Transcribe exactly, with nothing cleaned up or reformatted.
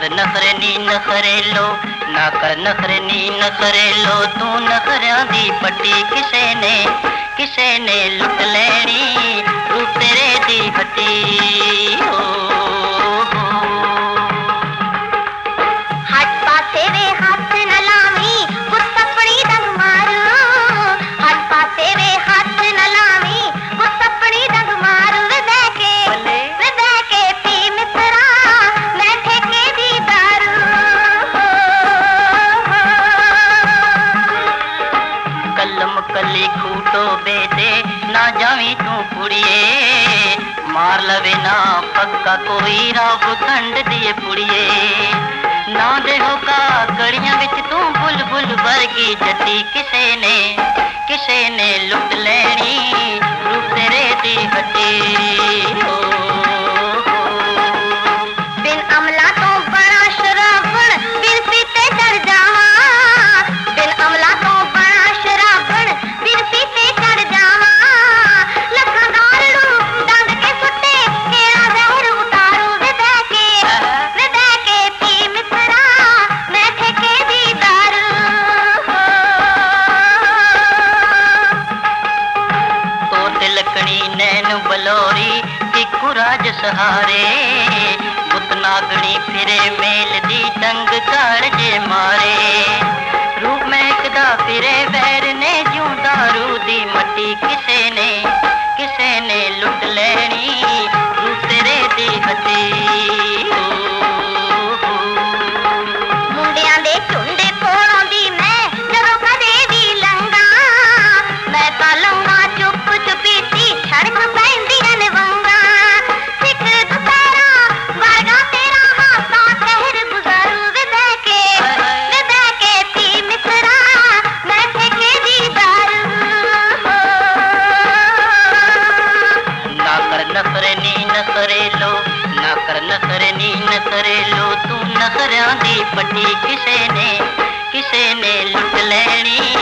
कर नखरे नी नखरे लो, ना कर नखरे नी नखरे लो, तू नखरियां दी पट्टी किसे ने किसे ने लुट लेनी, रूप तेरे दी हट्टी हो, हो। हट पासे वे हाथ न लावी, गुस्सा पड़ी दंग मारू, हट पासे वे हाथ न लावी, गुस्सा पड़ी दंग मारू, वे बैके वे बैके पी मित्रा, मैं ठेके दी दारू हो, हो। कलम कली खूटो बेदे ना जावी तू कुड़िए, मार लवे ना पक्का कोई राव खंड दिए पुड़िए, ना दे होगा कड़ियां विच तू बुलबुल वर्गी जटी, किसे ने किसे ने लुट लेनी, रूप तेरे दी हट्टी हो, हो। बिन अमला तो बड़ा शराबण, बिन पीते चढ़ जावा, बिन अमला तो बड़ा शराबण, बिन पीते चढ़ जावा, लखा दारू डंग के सुट्टे, केड़ा जहर उतारू, वे बैके वे बैके पी मित्रा, मैं ठेके दी दारू हो। तो तिलकनी नैन बलोरी तिकु राज सहारे, बुत नागणी फिरे मेल दी डंग काड़जे मारे, रूप महकदा फिरे वैर ने ज्यों दारू दी मट्टी, किसे ने किसे ने लुट लेनी, रूप तेरे दी हट्टी हो, हो। मुंडियां दे झुंडे कोलों दी मैं जदों कदे भी लंघा, मैं तां लंघा चुप चुपीती, सड़क पैंदियां ने वंगा, सिख दुपहरा वर्गा तेरा हासा कहर गुजारू, वे बैके वे बैके पी मित्रा, मैं ठेके दी दारू हो। ना कर नखरे नी नखरे लो, ना कर नखरे नी नखरे लो, तू नखरियां दी पट्टी किसे ने किसे ने लुट लेनी,